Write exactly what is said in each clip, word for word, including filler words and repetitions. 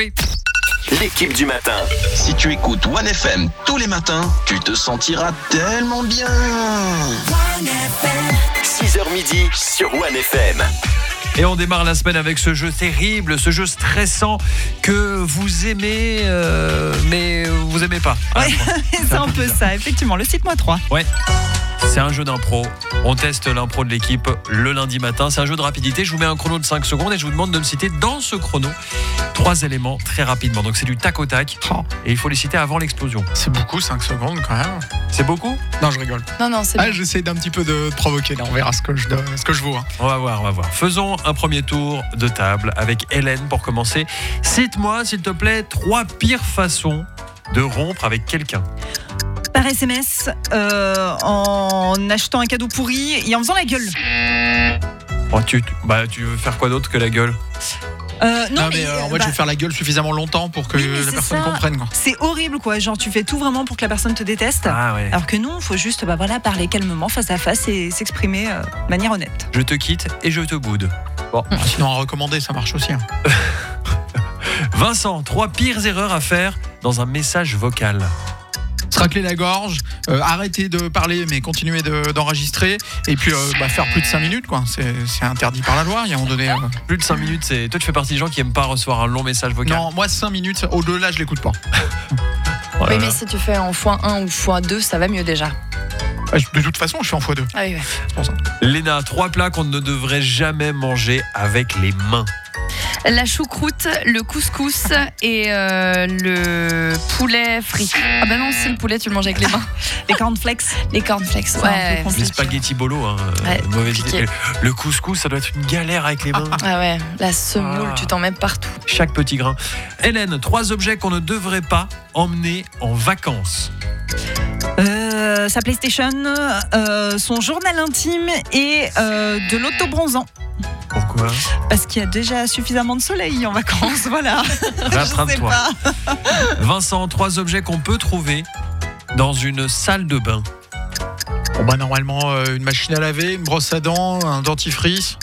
jouer. L'équipe du matin. Si tu écoutes One F M tous les matins, tu te sentiras tellement bien. six heures midi sur One F M. Et on démarre la semaine avec ce jeu terrible, ce jeu stressant que vous aimez, euh, mais vous aimez pas. Ouais, c'est un peu ça, effectivement. Le Cite-moi trois. Ouais. C'est un jeu d'impro. On teste l'impro de l'équipe le lundi matin. C'est un jeu de rapidité. Je vous mets un chrono de cinq secondes et je vous demande de me citer dans ce chrono trois éléments très rapidement. Donc c'est du tac au tac. Oh. Et il faut les citer avant l'explosion. C'est beaucoup, cinq secondes quand même. C'est beaucoup ? Non, je rigole. Non, non, c'est Ah, bon. j'essaie d'un petit peu de te provoquer. Là, on verra ce que je, ce que je vaux. Hein. On va voir, on va voir. Faisons un premier tour de table avec Hélène pour commencer. Cite-moi, s'il te plaît, trois pires façons de rompre avec quelqu'un. Par S M S, euh, en achetant un cadeau pourri et en faisant la gueule. Oh, tu, bah, tu veux faire quoi d'autre que la gueule ? Euh, non, Non, mais, mais, euh, en euh, fait, bah, je vais faire la gueule suffisamment longtemps pour que oui, mais la c'est personne ça. comprenne. Quoi. C'est horrible, quoi. Genre, tu fais tout vraiment pour que la personne te déteste. Ah ouais. Alors que non, il faut juste bah, voilà, parler calmement, face à face et s'exprimer euh, de manière honnête. Je te quitte et je te boude. Bon. Sinon, à recommander, ça marche aussi. Hein. Vincent, trois pires erreurs à faire dans un message vocal. Se racler la gorge, euh, arrêter de parler mais continuer de, d'enregistrer et puis euh, bah, faire plus de cinq minutes quoi. C'est, c'est interdit par la loi. Il y a un moment donné. Euh... Plus de cinq minutes, c'est... Toi, tu fais partie des gens qui aiment pas recevoir un long message vocal. Non, moi cinq minutes, au-delà, je l'écoute pas. Oh là Oui, là. mais si tu fais en fois un ou fois deux, ça va mieux déjà. De toute façon, je suis en fois deux. Ah oui, ouais. C'est pour ça. Léna, trois plats qu'on ne devrait jamais manger avec les mains. La choucroute, le couscous et euh, le poulet frit. Ah bah non, si le poulet, tu le manges avec les mains. Les cornflakes. Les cornflakes, C'est un ouais. peu compliqué. Les spaghettis bolo, hein, Ouais, euh, mauvaise compliqué. idée. Le couscous, ça doit être une galère avec les mains. Ah ouais, la semoule, Ah. tu t'en mets partout. Chaque petit grain. Hélène, trois objets qu'on ne devrait pas emmener en vacances. Euh, sa PlayStation, euh, son journal intime et euh, de l'autobronzant. Pourquoi ? Parce qu'il y a déjà suffisamment de soleil en vacances, voilà. Je sais Rattrape-toi. pas. Vincent, trois objets qu'on peut trouver dans une salle de bain. Bon bah normalement, euh, une machine à laver, une brosse à dents, un dentifrice,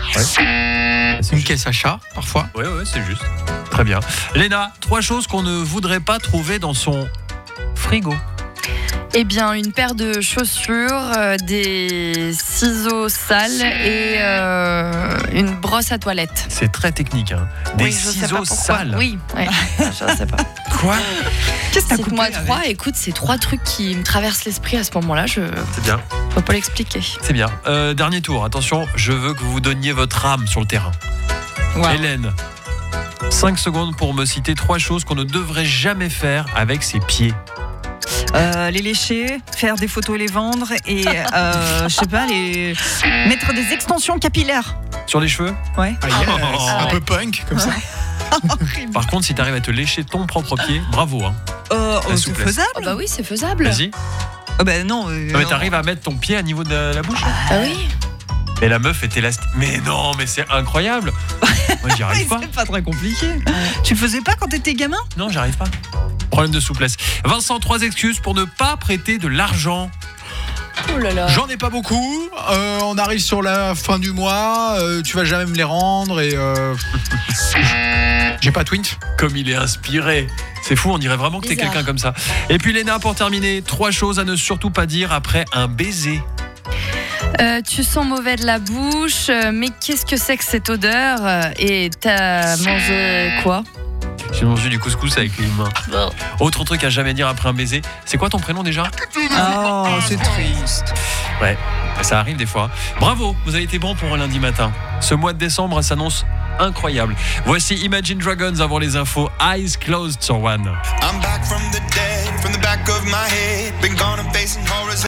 une caisse à chat parfois. Ouais, ouais, c'est juste. Très bien. Léna, trois choses qu'on ne voudrait pas trouver dans son frigo. Eh bien, une paire de chaussures, euh, des ciseaux sales et euh, une brosse à toilette. C'est très technique, hein. Des Oui, je sais pas ciseaux pourquoi. sales. Oui, ouais, je sais pas. Quoi ? Qu'est-ce que t'as Cite-moi coupé, trois, écoute, c'est trois trucs qui me traversent l'esprit à ce moment-là, je C'est bien, peux pas l'expliquer. c'est bien. Euh, dernier tour, attention, je veux que vous donniez votre âme sur le terrain. Wow. Hélène, cinq secondes pour me citer trois choses qu'on ne devrait jamais faire avec ses pieds. Euh, les lécher, faire des photos et les vendre et euh, je sais pas, les mettre des extensions capillaires. Sur les cheveux ? Ouais. Ah, yes. Ah un ouais. peu punk comme ça. Par contre, si tu arrives à te lécher ton propre pied, bravo. Hein. Euh, La oh, c'est souplesse. faisable. Oh bah oui, c'est faisable. Vas-y. Ah bah non. euh, Non, mais t'arrives à mettre ton pied à niveau de la bouche. Ah oui. Et la meuf est élastique. Mais non, mais c'est incroyable. Moi, j'y Oui, arrive pas. c'est pas très compliqué. Tu le faisais pas quand t'étais gamin ? Non, j'y arrive pas. Problème de souplesse. Vincent, trois excuses pour ne pas prêter de l'argent. Oh là là. J'en ai pas beaucoup. Euh, on arrive sur la fin du mois. euh, tu vas jamais me les rendre et euh... j'ai pas Twint. Comme il est inspiré. C'est fou, on dirait vraiment que t'es Bizarre. quelqu'un comme ça. Et puis Léna, pour terminer, trois choses à ne surtout pas dire après un baiser. Euh, tu sens mauvais de la bouche, euh, mais qu'est-ce que c'est que cette odeur euh, Et t'as mangé quoi? J'ai mangé du couscous avec les mains. Bon. Autre truc à jamais dire après un baiser. C'est quoi ton prénom déjà ? Oh, c'est triste. Ouais, ça arrive des fois. Bravo, vous avez été bon pour un lundi matin. Ce mois de décembre s'annonce incroyable. Voici Imagine Dragons avant les infos. Eyes Closed sur One. I'm back from the dead, from the back of my head. Been gone and facing horrors.